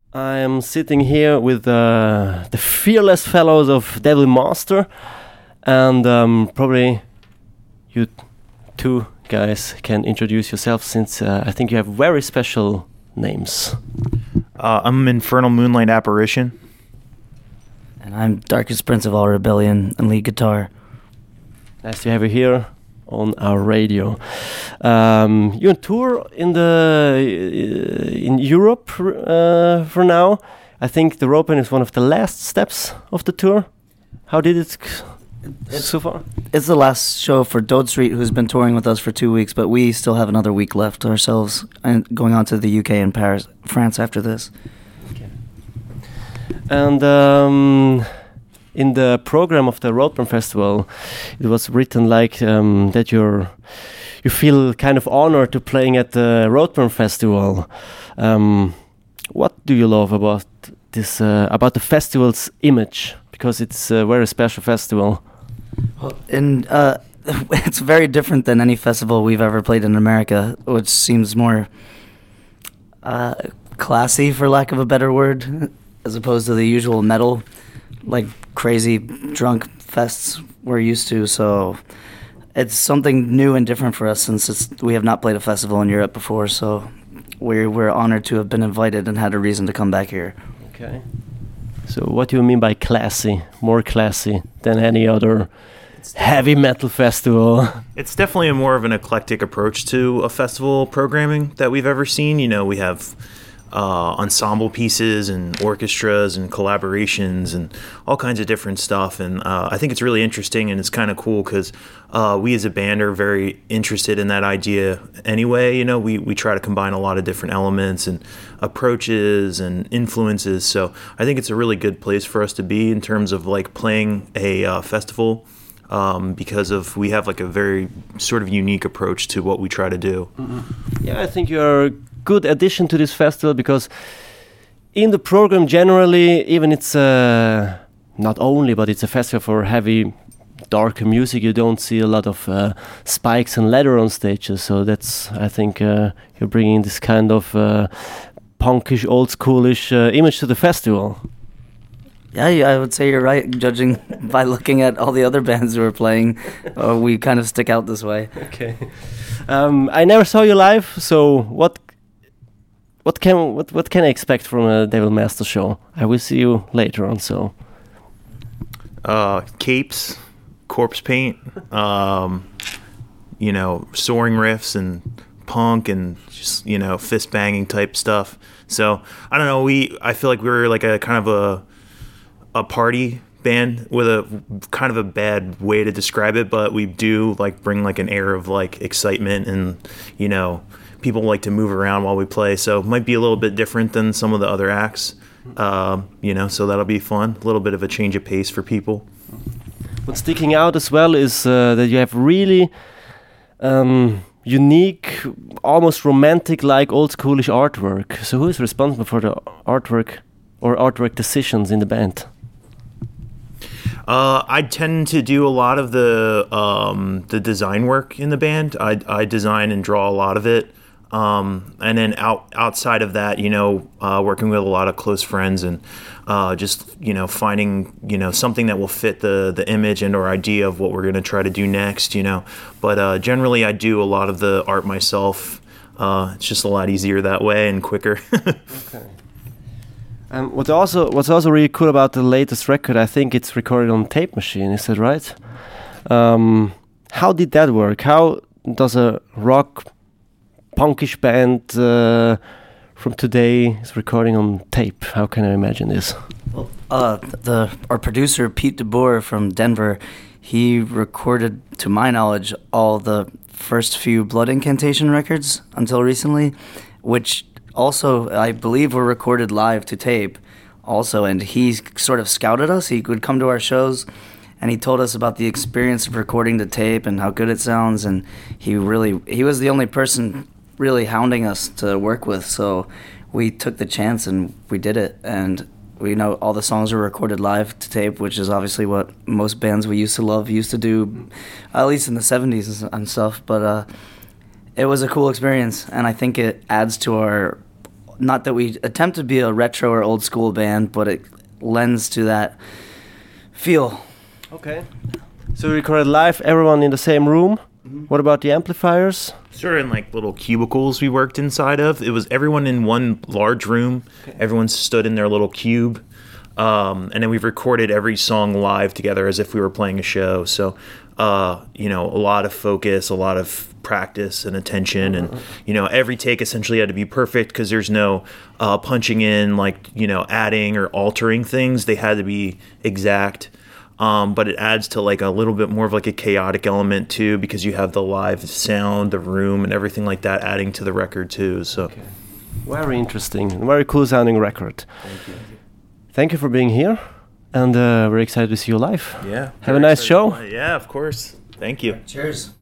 I am sitting here with the fearless fellows of Devil Master, and probably you two guys can introduce yourself, since I think you have very special names. I'm Infernal Moonlight Apparition. And I'm Darkest Prince of All Rebellion and lead guitar. Nice to have you here on our radio. You on tour in Europe for now. I think the Roadburn is one of the last steps of the tour. How did it so far? It's the last show for Dode Street, who's been touring with us for 2 weeks, but we still have another week left ourselves, and going on to the UK and Paris, France after this. Okay. And in the program of the Roadburn Festival, it was written like that you feel kind of honored to playing at the Roadburn Festival. What do you love about this about the festival's image? Because it's a very special festival. And it's very different than any festival we've ever played in America, which seems more classy, for lack of a better word, as opposed to the usual metal, like crazy drunk fests we're used to. So it's something new and different for us, since we have not played a festival in Europe before. So we're honored to have been invited and had a reason to come back here. Okay. So what do you mean by classy? More classy than any other heavy metal festival? It's definitely more of an eclectic approach to a festival programming that we've ever seen. You know, we have ensemble pieces and orchestras and collaborations and all kinds of different stuff, and I think it's really interesting, and it's kind of cool because we as a band are very interested in that idea anyway. You know, we try to combine a lot of different elements and approaches and influences, so I think it's a really good place for us to be in terms of like playing a festival, because we have like a very sort of unique approach to what we try to do. Mm-hmm. Yeah, I think you're good addition to this festival, because in the program generally, even it's not only, but it's a festival for heavy darker music, you don't see a lot of spikes and leather on stages, so that's, I think, you're bringing this kind of punkish, old schoolish image to the festival. Yeah, I would say you're right. Judging by looking at all the other bands who are playing, we kind of stick out this way. Okay. I never saw you live, so what can I expect from a Devil Master show? I will see you later on. So, capes, corpse paint, you know, soaring riffs and punk and just, you know, fist banging type stuff. So I don't know. I feel like we were like a kind of a party band with a kind of a bad way to describe it, but we do like bring like an air of like excitement, and you know, people like to move around while we play, so it might be a little bit different than some of the other acts, you know, so that'll be fun, a little bit of a change of pace for people. What's sticking out as well is that you have really unique, almost romantic, like old schoolish artwork. So who is responsible for the artwork or artwork decisions in the band? I tend to do a lot of the design work in the band. I design and draw a lot of it, and then outside of that, you know, working with a lot of close friends and just, you know, finding, you know, something that will fit the image and or idea of what we're going to try to do next, you know. But generally, I do a lot of the art myself. It's just a lot easier that way and quicker. Okay. What's also really cool about the latest record, I think it's recorded on tape machine, is that right? How did that work? How does a rock punkish band from today is recording on tape? How can I imagine this? Well, our producer Pete DeBoer from Denver, he recorded, to my knowledge, all the first few Blood Incantation records until recently, which also, I believe, were recorded live to tape also, and he sort of scouted us. He would come to our shows, and he told us about the experience of recording to tape and how good it sounds, and he was the only person really hounding us to work with, so we took the chance and we did it, and we know all the songs were recorded live to tape, which is obviously what most bands we used to love used to do, at least in the 70s and stuff, but it was a cool experience, and I think it adds to our not that we attempt to be a retro or old school band, but it lends to that feel. Okay. So we recorded live, everyone in the same room. What about the amplifiers? Sort of in like little cubicles we worked inside of. It was everyone in one large room. Okay. Everyone stood in their little cube. And then we've recorded every song live together as if we were playing a show. So, you know, a lot of focus, a lot of practice and attention. And, you know, every take essentially had to be perfect because there's no punching in, like, you know, adding or altering things. They had to be exact. But it adds to like a little bit more of like a chaotic element too, because you have the live sound, the room, and everything like that adding to the record too. So, okay. Very interesting, very cool sounding record. Thank you. Thank you for being here, and we're excited to see you live. Yeah. Have a nice show. Yeah, of course. Thank you. Cheers.